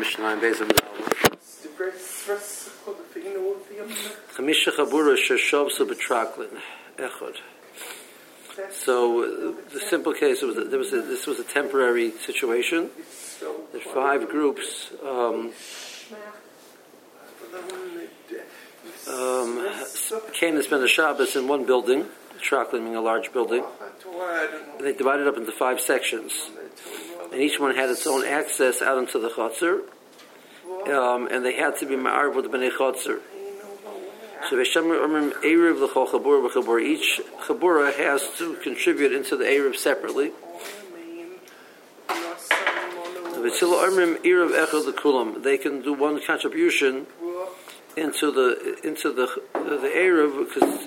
Mishnah Bezim Chamisha Chabura Sheshovsa Betraklin Echad. So the simple case was that this was a temporary situation. That 5 groups came to spend a Shabbos in one building, Traklin being a large building. And they divided up into 5 sections. And each one had its own access out into the Chotzer. And they had to be ma'arv with the Bnei Chotzer. So each Chabura has to contribute into the Erev separately. They can do one contribution into the Erev, because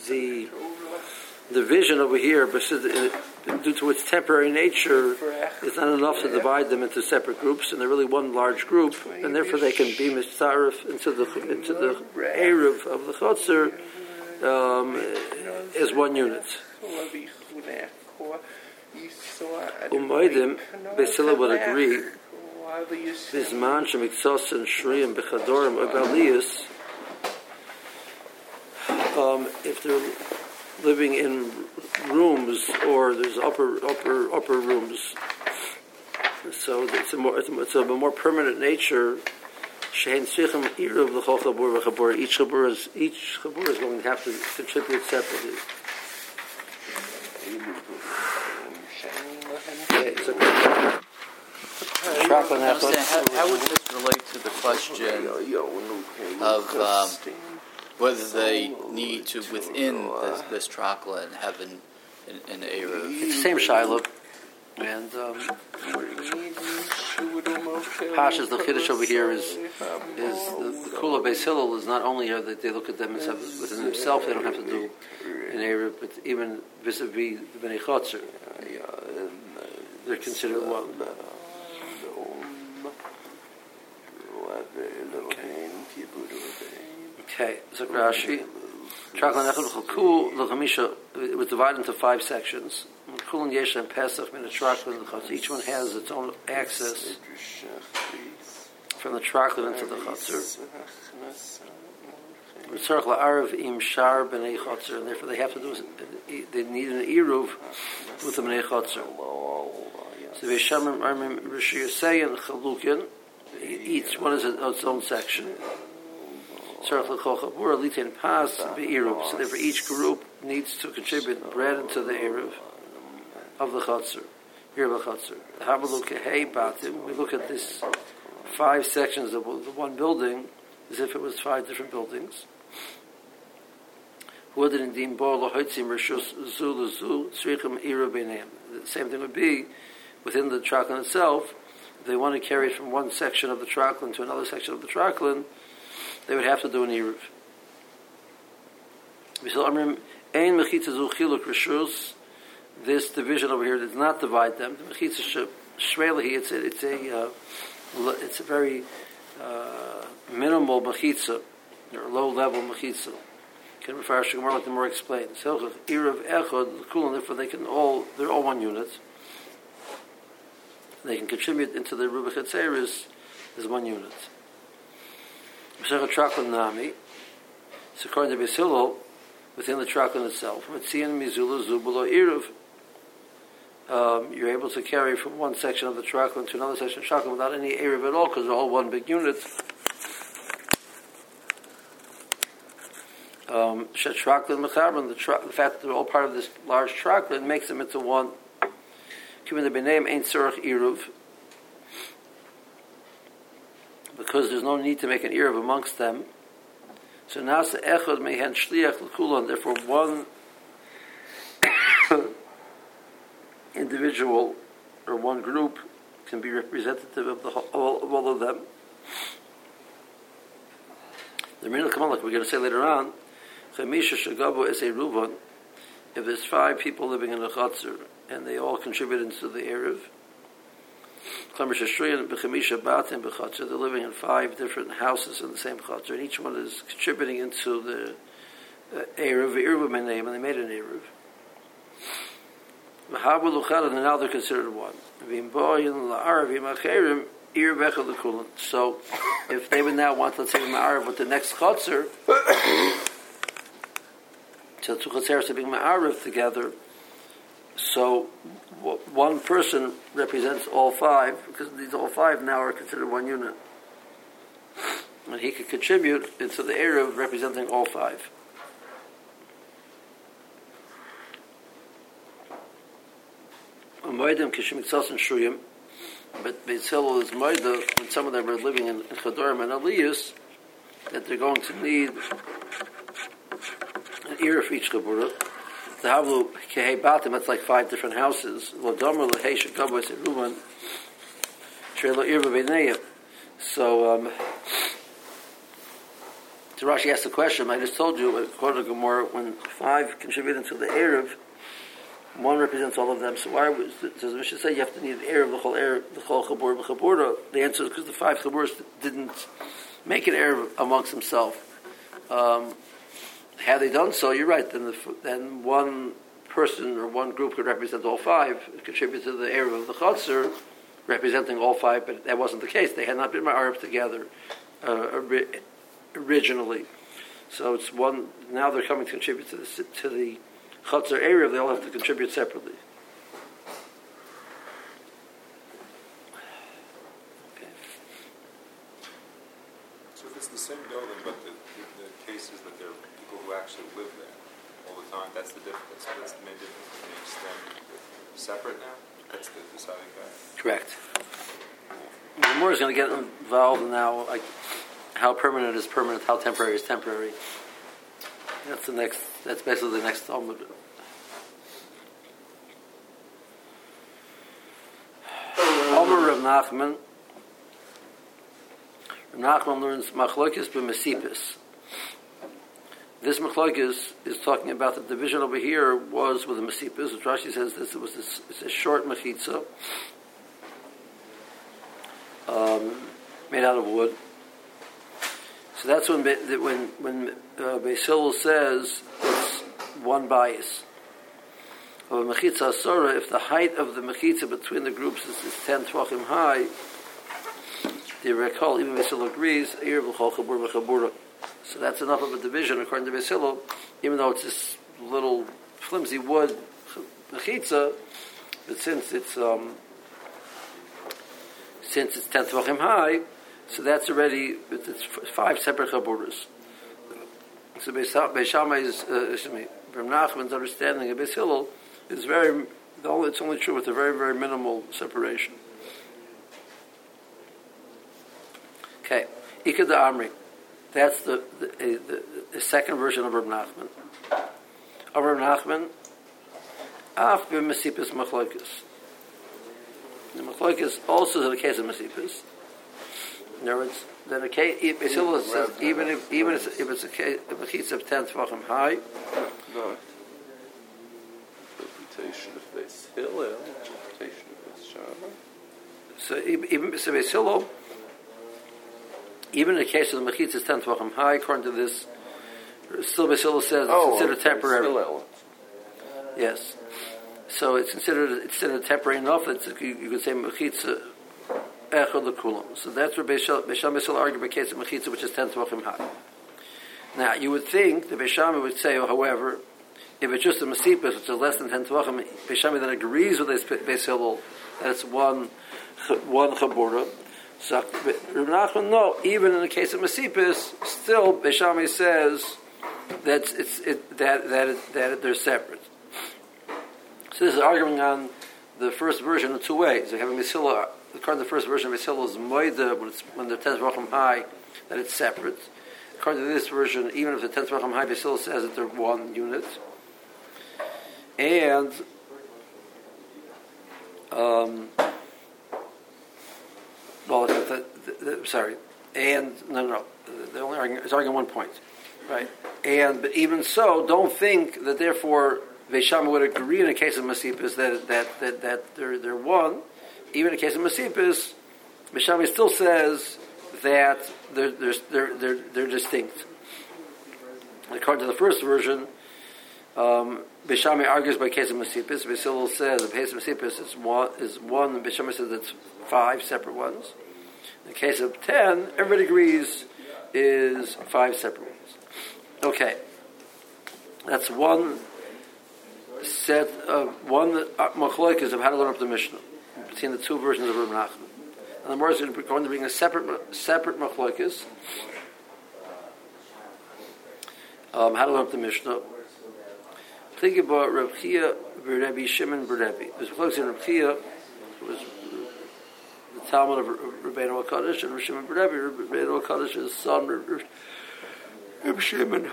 the vision over here, due to its temporary nature, is not enough to divide them into separate groups, and they're really one large group, and therefore they can be mistarif into the Erev of the Chotzer as one unit. Umaydim, Beisila would agree, Bisman Shemiksos and Shriim Bechadorim Obaliyas, if they're living in rooms or there's upper rooms, so it's a more permanent nature. Shein Tzrichim Erev L'chol Chabur v'Chabur. Each Chabur is going to have to contribute separately. How would this relate to the question of whether they need to, within this traklin, have an Erev? It's the same Shiloh. And Pasha's the Kiddush over here is the Kula Beis Hillel is not only that they look at them within themselves, they don't have to do an Erev, but even vis-a-vis the Bnei Chotzer, they're considered one. Okay, so Rashi, Traklin Echad Chalku L'Chamisha, it was divided into 5 sections. Kulin Yesha and Pesach min the Traklin L'Chotzer. Each one has its own access from the Traklin into the Chotzer. Tzarech La'arav Im Shar B'nei Chotzer, and therefore they have to do. They need an Eruv with the Bnei Chotzer. So Ve'Shamim Armim Rishi Yisei and Chalukin. Each one is its own section. So therefore each group needs to contribute bread into the Erev of the Chotzer. Erev Chotzer. We look at this 5 sections of the one building as if it was 5 different buildings. The same thing would be within the Traklin itself. If they want to carry it from one section of the Traklin to another section of the Traklin, they would have to do an Erev. This division over here does not divide them. It's a very minimal mechitza, or low level mechitza. Can refer to more like the more explained. Erev Echad, therefore they're all one unit. They can contribute into the Ruba Chetzeres as one unit. Traklin Nami, it's according to Beis Hillel, within the Traklin itself. You're able to carry from one section of the Traklin to another section of Traklin without any Erev at all, because they're all one big unit. The fact that they're all part of this large Traklin makes them into one. Because there's no need to make an Erev amongst them. So Nasa Echad Mehen Shliach L'Kulan, therefore one individual or one group can be representative of all of them. The Minhag Kamal, like we're going to say later on, Chamisha Shagabu Es Ruvan, if there's 5 people living in a Chotzer and they all contribute into the Erev, they're living in 5 different houses in the same Chotzer, and each one is contributing into the Erev name, and they made an Erev. And now they're considered one. Erev Echad L'Kulan. So, if they would now want, let's say, Ma'arav with the next Chotzer, so two Chotzeres to be Ma'arav together, so one person represents all five, because these all five now are considered one unit. And he could contribute into the Erev representing all five. Moedim Kishmitzos and Shuyim, but Beis Hillel is Moedah when some of them are living in Chodorim and Aliyus, that they're going to need an ear for each Chabura. The Havlu Kehei Batim, that's like 5 different houses. Lodomer Lehei Shekabos Eruman Trelo Irva Beineyim. So Rashi asked the question. I just told you, according to Gemara, when 5 contribute into the Erev, one represents all of them. So why does the Mishnah say you have to need the Erev, the whole Chabur, the Chabura? The answer is because the 5 Chaburas didn't make an Erev amongst themselves. Had they done so, you're right. Then one person or one group could represent all 5, contribute to the Erev of the Chotzer, representing all 5. But that wasn't the case. They had not been ma'arab together originally. So it's one. Now they're coming to contribute to the Chotzer Erev. They all have to contribute separately. Okay. So if it's the same building, but the case is that there are people who actually live there all the time, that's the difference. That's the main difference between extended separate now. That's the deciding factor. Correct. The more is going to get involved now, like how permanent is permanent, how temporary is temporary. That's the next. That's basically the next Talmud. Omer Rav Nachman. Rav Nachman learns machlokes b'mesipis. This machlokes is talking about the division over here was with the mesipis, which Rashi says this was it's a short mechitza made out of wood. So that's when Beis Hillel says it's one bias. Of a mechitza asura, if the height of the mechitza between the groups is 10 tvachim high, the recall even Beis Hillel agrees. So that's enough of a division according to Beis Hillel, even though it's this little flimsy wood mechitza, but since it's 10 tvachim high, so that's already it's 5 separate chaburas. So Beis Shammai's Rav Nachman's understanding of Beis Hillel is it's only true with a very, very minimal separation. Okay, Ikad Amri. That's the second version of Rav Nachman. Of Rav Nachman, Af b'Mesipis Machlokes. The Machlokes also is in the case of Mesipis. In other words, then a case, Beis Hillel says even if it's a case of a case of 10 tvachim high. No. Interpretation of Beis Hillel, interpretation of Beis Shammai. So even Beis Hillel, even in the case of the mechitza is 10 tvachim high, according to this, still Beis Hillel says it's considered temporary. Yes. So it's considered temporary enough that you could say mechitza echad l'kulam. So that's where Beis Hillel argued in the case of mechitza, which is 10 tvachim high. Now you would think the Beis Shammai would say, however, if it's just a mesipus, which is less than 10 tvachim, Beis Shammai then agrees with Beis Hillel that it's one chabura. So Rav Nachman, no, even in the case of mesipus, still Beis Shammai says that they're separate. So this is arguing on the first version in 2 ways. They're having Beis Hillel, according to the first version of Beis Hillel, is moida when they're 10 tvachim high, that it's separate. According to this version, even if the 10 tvachim high, Beis Hillel says that they're one unit. And they're only arguing 1 point, right? But even so, don't think that therefore Beis Shammai would agree in a case of Mesipus that they're one. Even in a case of Mesipus, Beis Shammai still says that they're distinct. According to the first version, Beis Shammai argues by case of Mesipus. Beis Hillel says the case of Mesipus is one. Beis Shammai says it's 5 separate ones. In the case of 10, everybody agrees is 5 separate ones. Okay. That's one set of one machloekes of how to learn up the Mishnah between the two versions of Reb Nachman. And the Gemara is going to bring a separate machloekes how to learn up the Mishnah. Think about Reb Chia Rebbe Shimon Rebbe. There's a machloekes in Reb Chia, who was the Talmud of Rabbeinu HaKadosh, and Reb Shimon Rebbe. Rabbeinu HaKadosh's son, Reb Shimon.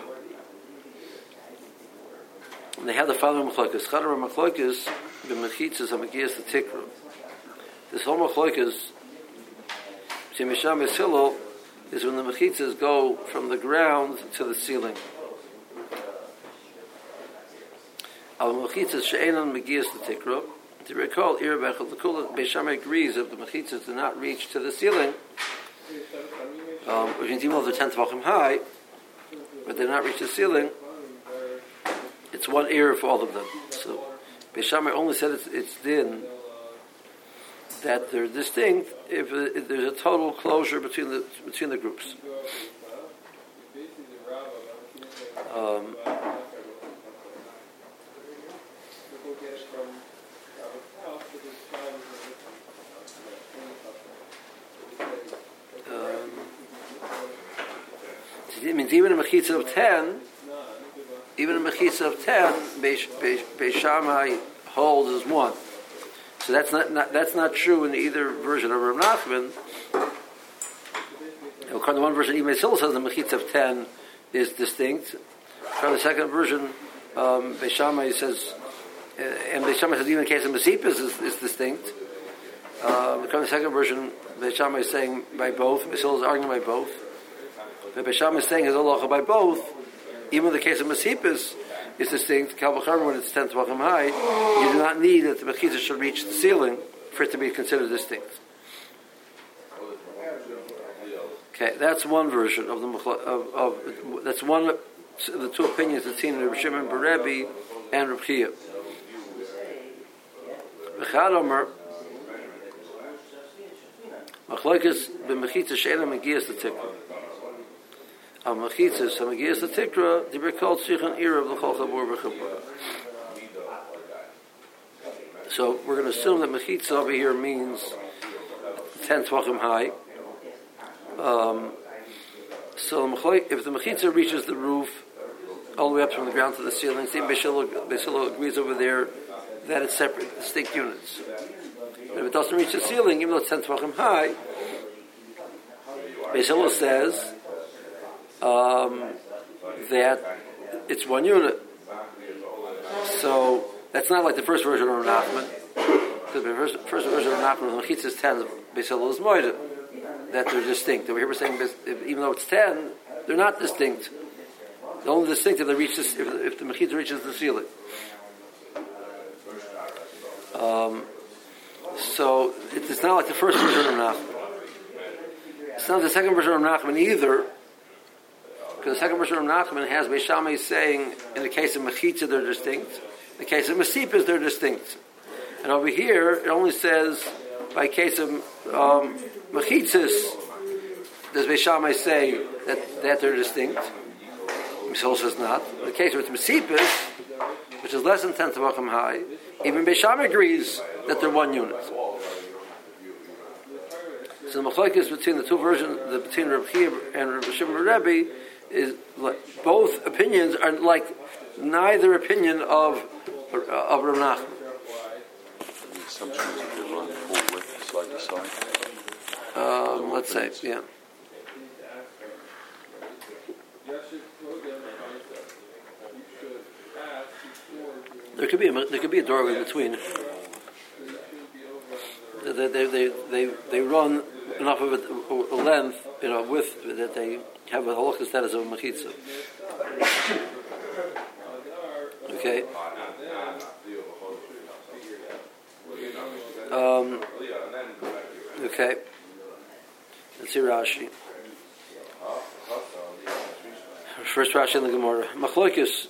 And they have the following machloekes. Chadar machloekes b'mechitzas hamagias l'tikra. This whole machloekes, Misham Hillel, is when the mechitzas go from the ground to the ceiling. Al mechitzas she'enon magias l'tikra. To recall, Irabechel the Kula Beis Shammai agrees that the mechitzas do not reach to the ceiling. Which means even though they're 10 tefachim high, but they do not reach the ceiling. It's one ear for all of them. So Beis Shammai only said it's din that they're distinct if there's a total closure between the groups. It means even a mechitza of 10. Even a mechitza of 10, Beis Shammai holds as one. So that's not true in either version of Reb Nachman. According to one version, even Hillel says the mechitza of 10 is distinct. According to the second version, Beis Shammai says, and Beis Shammai says even in the case of Mesipis is distinct. According to the second version, Beis Shammai is saying by both. Beis Hillel is arguing by both. But Beis Shammai is saying his halacha by both. Even in the case of Mesipis is distinct, Kal V'chomer, when it's 10 tefachim high, you do not need that the mechitzah should reach the ceiling for it to be considered distinct. Okay, that's one version of the that's one of the two opinions that's seen in Reb Shimon bar Rebbe and Reb Chia. V'chad Omer, Machlokes b'mechitzah she'eina megias l'tikra. Mechitzas hamagias l'tikra diber kol tzichan ira of l'chol chabur b'chabur. So we're going to assume that mechitzah over here means 10 tefachim high. So if the mechitzah reaches the roof all the way up from the ground to the ceiling, see Beis Hillel agrees over there that it's separate, distinct units. But if it doesn't reach the ceiling, even though it's 10 tefachim high, Beis Hillel says that it's one unit. So that's not like the first version of Nachman. Because the first version of Nachman, the mechitzah is 10, Beis Hillel is moida, that they're distinct. Over here we're saying even though it's 10, they're not distinct. They're only distinct if they reach this, if the mechitzah reaches the ceiling. So it's not like the first version of Nachman. It's not the second version of Nachman either, because the second version of Nachman has Beis Shammai saying in the case of mechitzah they're distinct, in the case of mesipis they're distinct, and over here it only says by case of mechitzas does Beis Shammai say that they're distinct. Misol says not. In the case of mesipis, which is less than 10 tefachim high, even Beis Shammai agrees that they're one unit. So the machlokes between the two versions, between Reb Chia and Reb Shimon bar Rebbe, is both opinions are like neither opinion of Reb Nachman. The assumption is that they run full width, side to side. Let's say, yeah. There could be a doorway between. They run enough of a length, width that they have a halakha status of a mechitza. Okay. Okay. Let's see Rashi. First Rashi in the Gemara. Machlokes.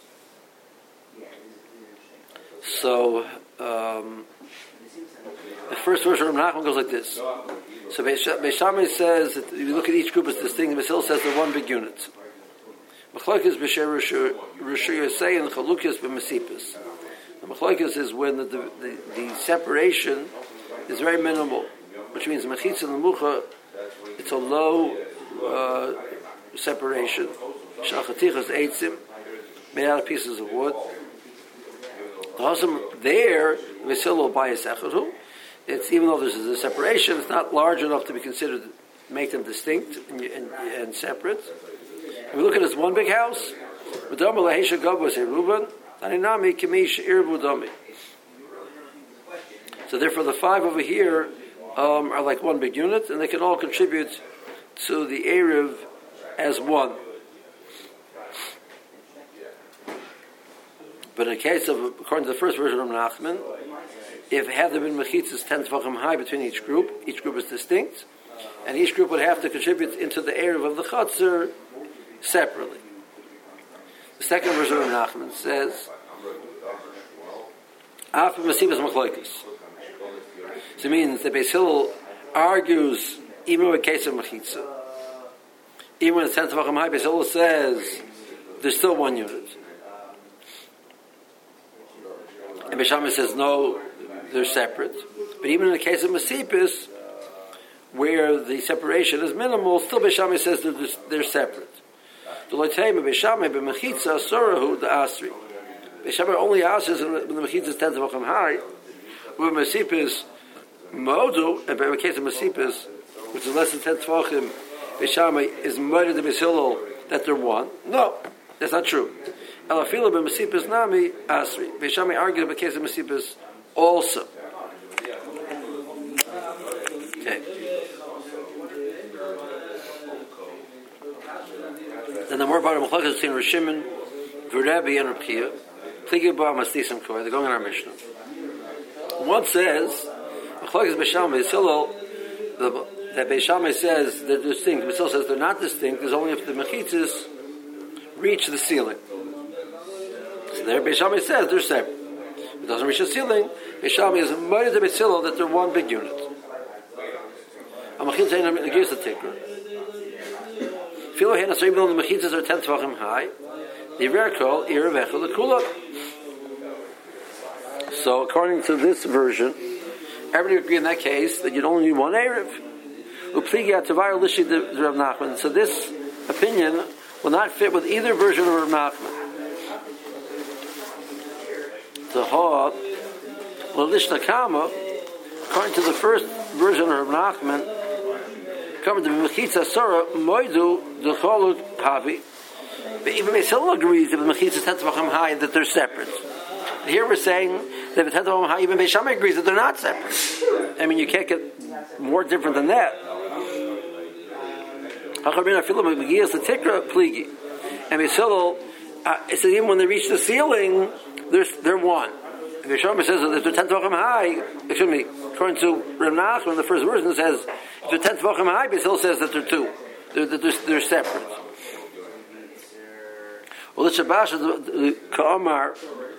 So the first version of Nachman goes like this. So Beis Shammai says that if you look at each group as distinct, Beis Hillel says they're one big unit. Machlokes b'sher Rosh Yosei and Chalukos b'Mesipos. The Machlokes is when the separation is very minimal, which means Mechitza and Mucha, it's a low separation. Shachatichas eitzim, made out of pieces of wood. There, Beis Hillel bayis echadu. It's even though there's a separation, it's not large enough to be considered make them distinct and separate. And we look at it as one big house. So therefore, the five over here are like one big unit, and they can all contribute to the Erev as one. But in the case of, according to the first version of Nachman, if had there been mechitzas 10 tefachim high between each group is distinct, and each group would have to contribute into the Erev of the Chatzar separately. The second version of Nachman says, after Masibas Machlokes. So it means that Beis Hillel argues, even in the case of Mechitza, even when it's 10 tefachim high, Beis Hillel says there's still one unit. And Beis Shammai says no, they're separate. But even in the case of Masipis, where the separation is minimal, still Beis Shammai says they're separate. The Loitayim Beis Shammai b'Mechitza Sorahu the Asri. Beis Shammai only asks when the Mechitza is 10 tefachim high. With Masipis Modu, and in the case of Masipis, which is less than 10 tefachim, Beis Shammai is murdered to Beis Hillel that they're one. No, that's not true. Elafila b'Masipis Nami Asri. Beis Shammai argued in the case of Masipis also. Okay. Then the more part of Machlokes between Rosh Shimon, Rebbe, and Reb Chia, Pligi Bar Mastisam Koi. They're going in our Mishnah. One says, Machlokes Beis Shammai is Hillel, that Beis Shammai says they're distinct. Beis Hillel says they're not distinct. There's only if the mechitzas reach the ceiling. So there, Beis Shammai says they're separate. If it doesn't reach the ceiling, Beis Shammai is murdered to Beis Hillel that they're one big unit. Amachil Zayin agrees the Tikra. Filo Hena, so even though the mechitzas are 10 tefachim high, the Iverkol Erev Echel the Kula. So according to this version, everybody would agree in that case that you'd only need one Erev. Upligia Tavar Lishi the Rav Nachman. So this opinion will not fit with either version of Rav Nachman. The Ha Lalishna Kama, according to the first version of Rav Nachman, covered the Mechitza Sora Moidu the Cholud Havi. But even Beis Hillel agrees that the Mechitza is 10 tefachim high that they're separate. Here we're saying that the 10 tefachim high, even Beis Shammai agrees that they're not separate. I mean, you can't get more different than that. And Beis Hillel, it says even when they reach the ceiling, they're one. And Beis Shammai says that if they're 10 tefachim high, according to Rav Nachman, the first version says if they're 10 tefachim high, Beis Hillel says that they're two. They're separate. Well, the Shabbat, the Ka'amar,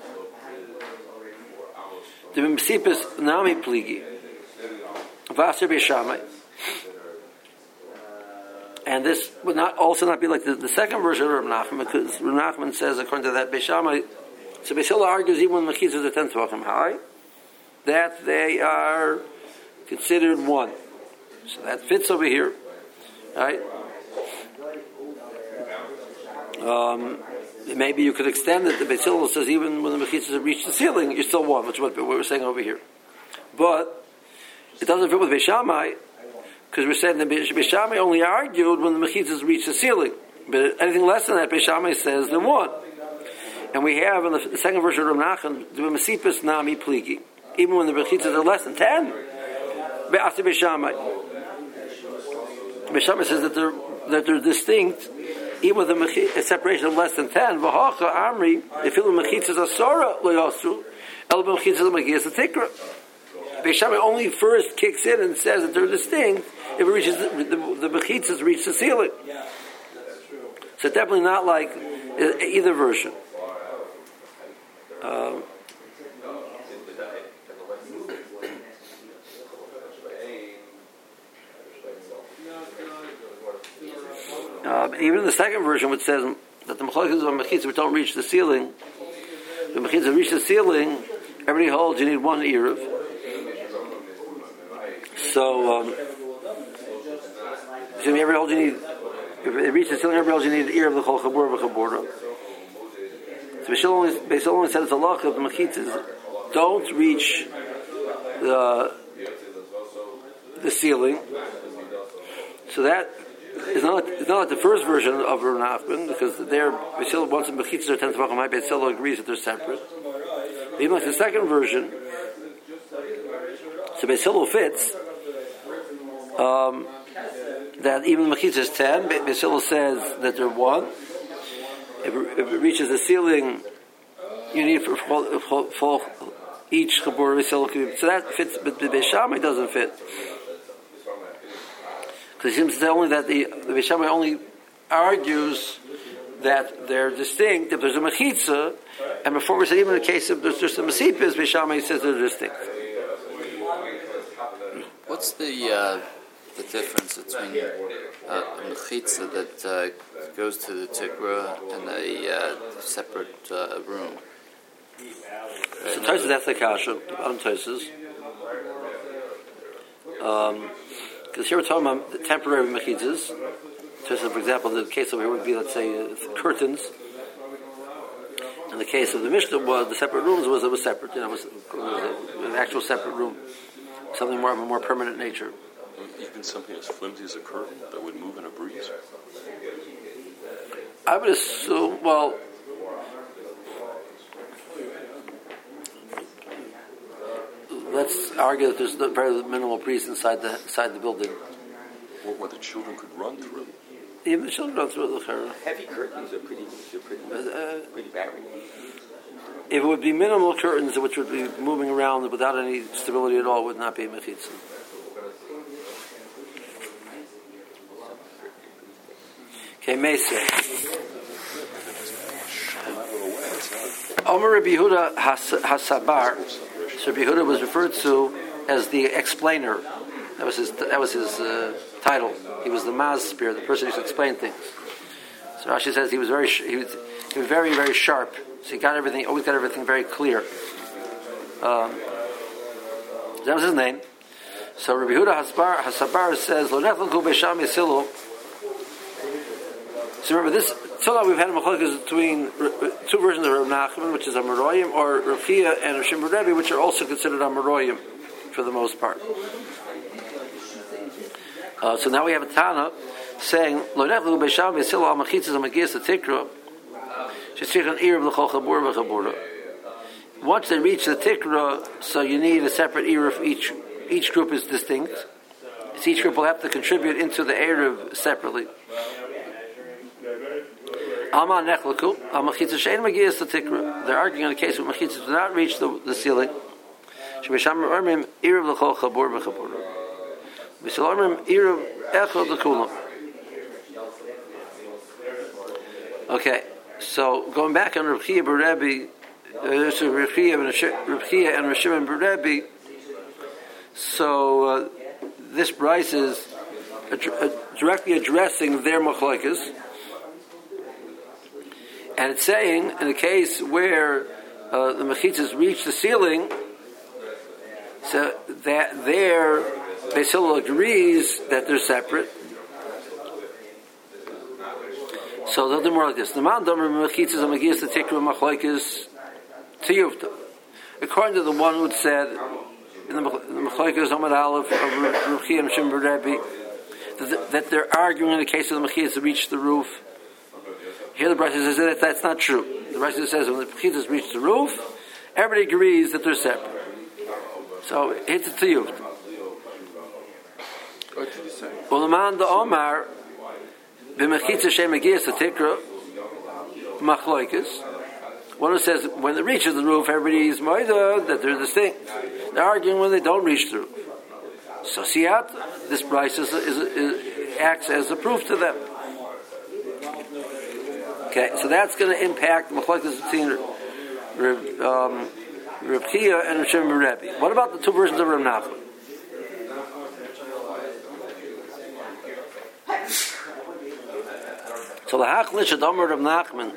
the Msipis Nami Pligi, Vaser Beis Shammai. And this would also not be like the second version of Rav Nachman, because Rav Nachman says, according to that, Beis Shammai, so Beis Hillel argues even when Mechitzas are 10 tefachim high, that they are considered one. So that fits over here, right? Maybe you could extend it. The Beis Hillel says even when the mechitzas have reached the ceiling, you're still one, which is what we're saying over here. But it doesn't fit with Beis Shammai, because we're saying that Beis Shammai only argued when the mechitzas reach the ceiling. But anything less than that, Beis Shammai says they're one. And we have in the second version of Rav Nachman, the Masipis Nami Pligi. Even when the mechitzas are less than 10, Be'asi Beis Shammai. Beis Shammai says that they're distinct, even with a separation of less than 10. V'hacha Amri, if the mechitzas are Sora lo yosru, el b'mechitzas l'magias l'tikra. Beis Shammai only first kicks in and says that they're distinct if it reaches the mechitzas reach the ceiling. So definitely not like either version. Even in the second version, which says that the machlokes on mechitza which don't reach the ceiling, the mechitza reach the ceiling, everybody holds you need one eruv. So, every holds you need. If it reaches the ceiling, every holds you need the ear of the chol chabur v'chaburah. So Beis only said it's a law of the mechitzas don't reach the ceiling. So that is not like the first version of Rav Nachman, because there Beis Hillel, once the mechitzas are 10 tefachim high, Beis Hillel agrees that they're separate. But even like the second version, so Beis Hillel fits that even the mechitzas is 10. Beis Hillel says that they're 1. If it reaches the ceiling, you need for each chabur Beis. So that fits, but the Beis Shammai doesn't fit, because it seems to say only that the Beis Shammai only argues that they're distinct if there's a mechitza, and before we said even in the case of there's just a masipis, Beis Shammai says they're distinct. What's the difference between a mechitza that goes to the tikra and a separate room? So Tosfos, that's the kasha on Tosfos. Because here we're talking about the temporary mechitzas. Tosfos, for example, the case over here would be, let's say, curtains. In the case of the Mishnah, was the separate rooms was separate. It was an actual separate room, something more of a more permanent nature. Even something as flimsy as a curtain that would move in a breeze? I would assume, well, let's argue that there's very minimal breeze inside the building. What the children could run through. Even the children run through it. Heavy curtains are pretty barren. If it would be minimal curtains which would be moving around without any stability at all, it would not be a mechitza. Okay, Mesa. Omer Rabbi Yehuda Hasabar. So Rabbi Yehuda was referred to as the explainer. That was his title. He was the Mazspir, the person who used to explain things. So Rashi says he was very very sharp. So he always got everything very clear. That was his name. So Rabbi Yehuda Hasabar says, Lo nechlanku beisham yisilu. So remember this. So now we've had a machlokes between two versions of Rav Nachman, which is Amoraim, or Rav Chia and Rav Shimon Rebbe, which are also considered Amoraim for the most part. So now we have a Tana saying, Lo nechlanku beisham yisilu al machitzas amagias atikra. Once they reach the tikra, so you need a separate eruv for each group is distinct. So each group will have to contribute into the eruv separately. They're arguing on a case where mechitzas do not reach the ceiling. Okay, so going back on Rav Chia Berebi, Rav Chia and Rav Shimon Berebi, so this Bryce is directly addressing their machlokes. And it's saying, in a case where the mechitzas reach the ceiling, so that there, Beis Hillel agrees that they're separate. So they'll do more like this. The man domer mechitzas amagias the tikra machlokes tiyuvta. According to the one who said in the machlokes Amud Aleph of Rav Chia and Shimon Rebbe that they're arguing in the case of the mechitzas to reach the roof. Here the Brisa says that that's not true. The Brisa says when the mechitzas reach the roof, everybody agrees that they're separate. So it's a tiyuvta. What did you say? Well, the man the Omar b'mechitzas shemagias the tikra machlokes. One who says when it reaches the roof, everybody's moida that they're distinct. They're arguing when they don't reach the roof. So siyat, this Brisa acts as a proof to them. Okay, so that's going to impact the machlokes between Rav Chia and Rav Shimon Rebbe. What about the two versions of Rav Nachman? So the Hachlish Adamar of Nachman,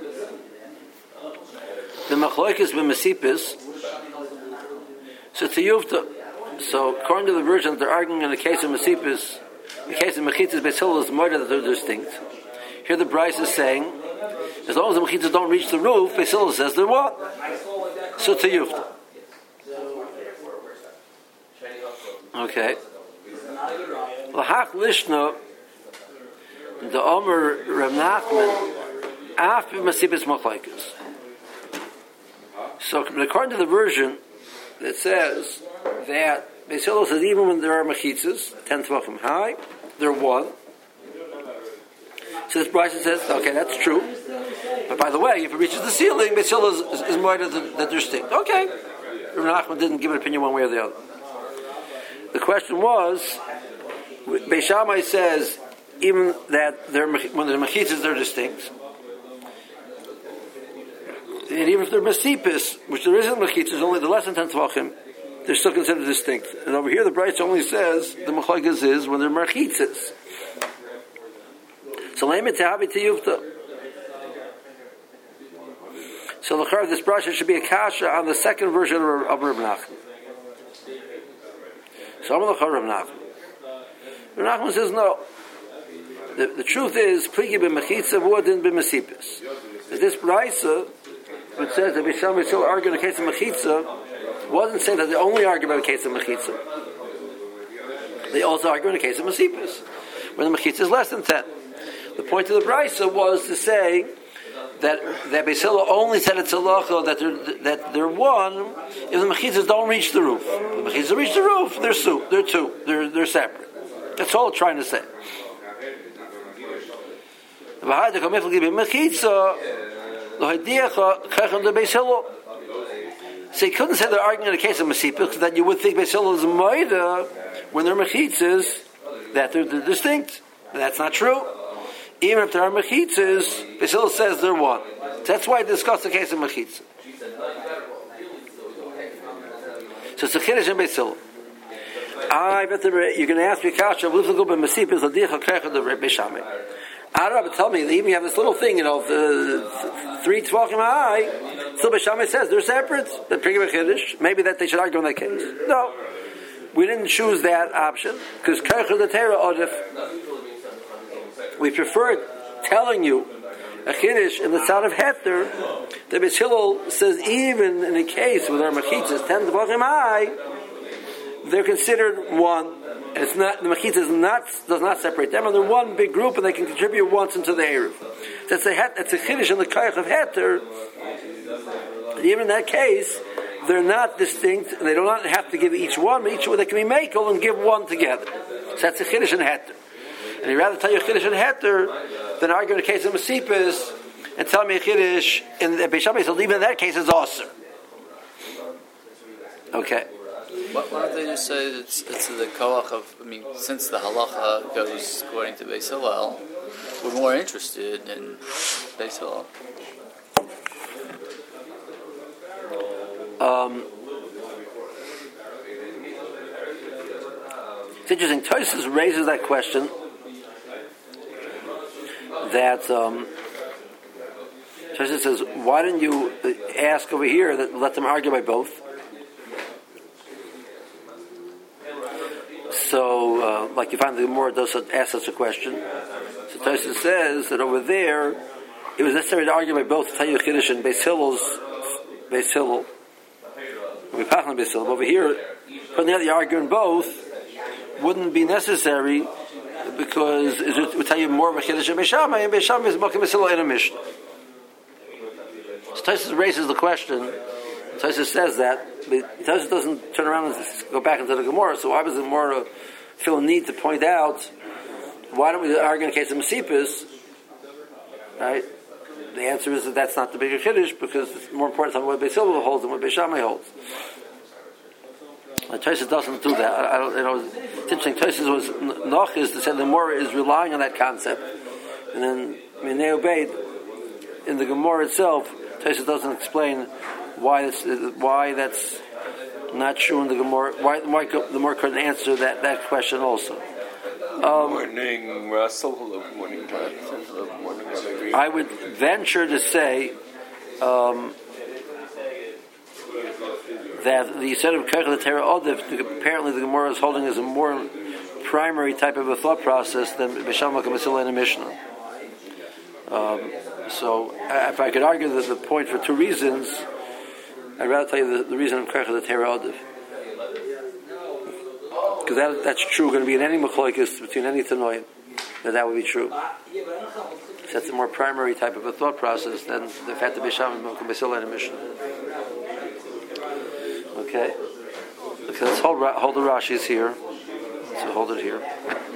the Machloikis b'Mesipis, so to Yuvta. So according to the version that they're arguing in the case of Mesipis, the case of Mechitzas Beis Hillel is more that they're distinct. Here the Bryce is saying, as long as the Mechitzas don't reach the roof, Beis Hillel says they're what? So to Yuvta. Okay. L'hach lishna, the Omer Reb Nachman, af b'Mesipis Machlokes. So according to the version, it says that Beis Hillel says even when there are mechitzas, 10 tvachim high, they're one. So this Bryson says, okay, that's true. But by the way, if it reaches the ceiling, Beis Hillel is more that they're distinct. Okay. Reb Nachman didn't give an opinion one way or the other. The question was, Beis Shammai says even that when they're mechitzas, they're distinct. And even if they're mesipis, which there isn't mechitzas, only the less than 10 tvachim, they're still considered distinct. And over here, the Bryce only says the machlokes is when they're mechitzas. So leimet tehabi tiyuvta. So l'char this brasha should be a kasha on the second version of Reb Nachman. So I'm l'char Reb Nachman. Reb Nachman says no. The truth is pligi b'mechitza v'odin b'mesipis. This brisa, which says that Beis Shammai still argue in the case of mechitza, wasn't saying that they only argue about the case of mechitza. They also argue in the case of mesipis, when the mechitza is less than 10. The point of the brisa was to say that Beis Hillel only said it's halacha that they're one if the mechitzas don't reach the roof. If the mechitzas reach the roof, they're two, they're separate. That's all it's trying to say. So he couldn't say they're arguing in the case of Mesipis, because then you would think Beis Hillel is Maida when they're mechitzas, that they're distinct. But that's not true. Even if there are mechitzas, Beis Hillel says they're one. That's why I discussed the case of mechitzah. So it's a chiddush in Beis Hillel. I bet you're going to ask me, Kasha, we'll go by Mesipis, Ladicha Krecha, the Beis Shammai. I don't know, but tell me, even you have this little thing, the 3 tvachim high, still Beis Shammai says they're separate. They're pretty chiddush. Maybe that they should argue in that case. No. We didn't choose that option, because Krecha the Torah Odif. We preferred telling you a chiddush in the sound of Heter, that Beis Hillel says even in a case where there are mechitzas 10 tvachim high, they're considered one. It's not, the mechitzas does not separate them, and they're one big group, and they can contribute once into the eruv. That's a chiddush in the koyach of Heter. Even in that case, they're not distinct, and they do not have to give each one, but each one they can be makel and give one together. So that's a chiddush in Heter. And he'd rather tell you a chiddush in Heter than argue in the case of Mesipis and tell me a chiddush in the Beis Shammai. So even in that case, it's also. Okay. Why don't they just say it's the koach of? I mean, since the halacha goes according to Beis Hillel, we're more interested in Beis Hillel. It's interesting. Tosfos raises that question. That Tosfos says, why didn't you ask over here that let them argue by both? So, like you find the Gemara does ask such a question. So Tosfos says that over there, it was necessary to argue by both to tell you chiddush in Beis Hillel. Over here, putting out the argument both wouldn't be necessary because it would tell you more of a chiddush in Beis Shammai, and Beis Shammai is Mokim Beis Hillel in a Mishnah. So Tosfos raises the question. Tosfos says that, but Tosfos doesn't turn around and go back into the Gemara. So why was the Gemara feel a need to point out why don't we argue in the case of Mesipis? Right? The answer is that that's not the bigger chiddush because it's more important to what Beis Hillel holds than what Beis Shammai holds. Tosfos doesn't do that. It's interesting. Tosfos was nochis to say the Gemara is relying on that concept, and then Minei Obeid in the Gemara itself, Tosfos doesn't explain why that's not true in the Gemara. Why the Gemara couldn't answer that question also. Morning, Russell. Morning, Jonathan. Morning, I would venture to say that the set of Kach L'Torah Odif, apparently the Gemara is holding as a more primary type of a thought process than B'Sham HaKamasila in a Mishnah. So, if I could argue that the point for two reasons, I'd rather tell you the reason of Kach L'Torah Odif. Because that's true, going to be in any Machloekes between any Tanoim, that would be true. So that's a more primary type of a thought process than the fact that B'Sham HaKamasila in a Mishnah. Okay, let's hold the Rashi's here. So hold it here.